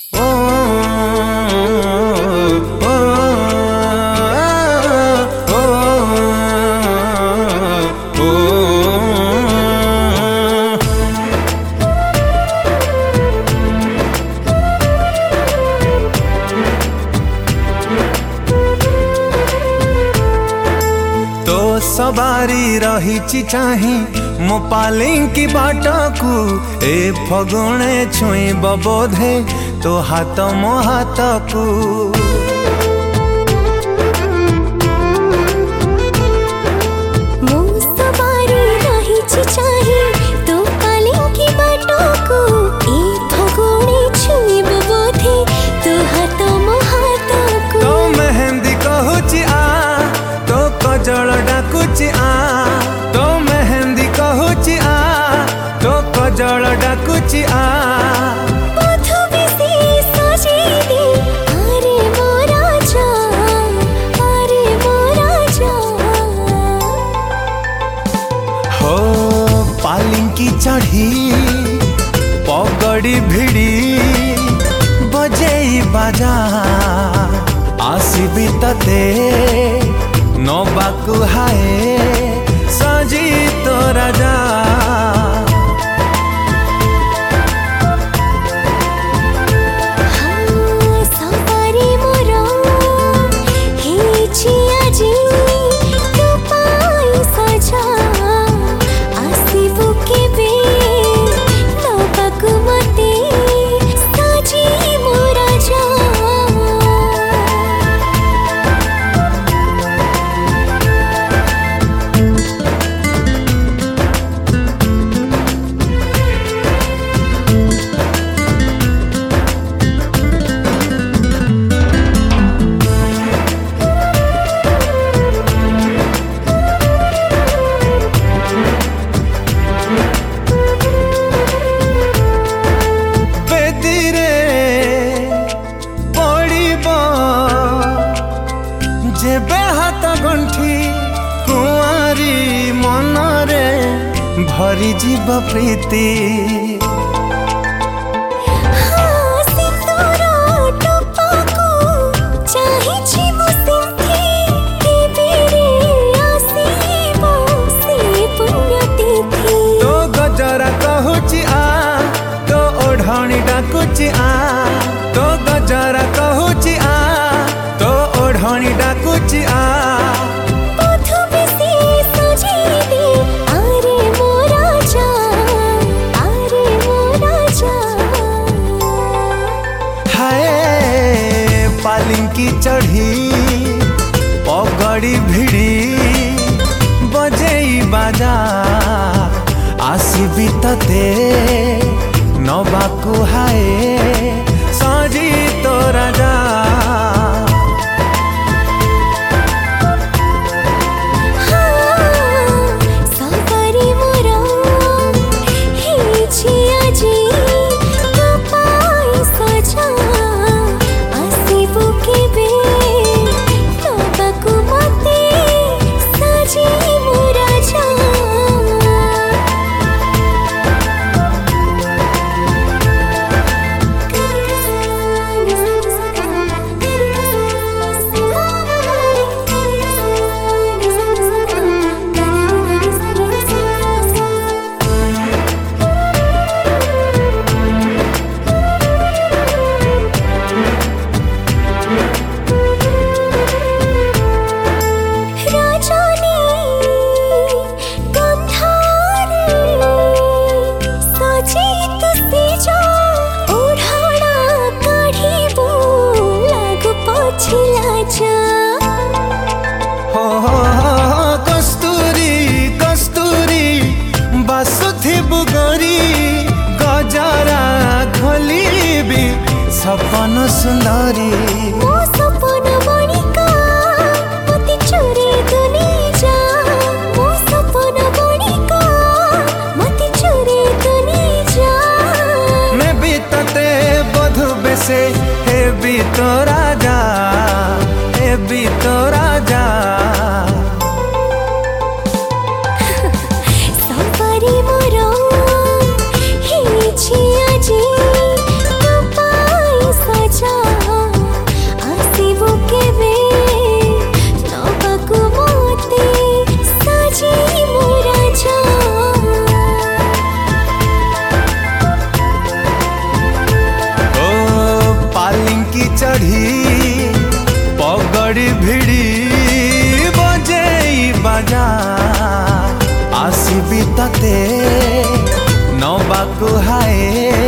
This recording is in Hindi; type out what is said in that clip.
सवारी रही चाही मो पालिंकी बाटकू ए फगुणे छुईब बोधे तो हाथ मो हाथकू जल डाकुची आ तो मेहंदी कहूची आ तो कजल डाकुची आ हो पालिंकी चढ़ी पगड़ी भिड़ी बजेई बाजा आसीबी तते नबाकू हाय सजी तो राजा हाथ गंठी कुआरी मनरे भरी जीव प्रीति तो गजरा कहूची आ तो ओढ़णी डाकुची आ तो गजरा कहूची आ तो ओढ़णी डाकुची आ पालिंकी चढ़ी पगड़ी भिड़ी बजेई बाजा आसीबी तते नबाकू हाय सजी तो राजा कस्तूरी कस्तूरी बासुथी बुगरी गजरा घोलीबी सपन सुंदरी सपन बणिका मते चोरी दुनी जा मो सपन बणिका मते चोरी दुनी जा मैं भी तते बधु बेसे हे भी तो राजा हे भी तो राजा सवारी मोर हे छी आजी तो पाई घड़ी भिड़ी बजेई बाजा आसीबी तते नबाकु हाय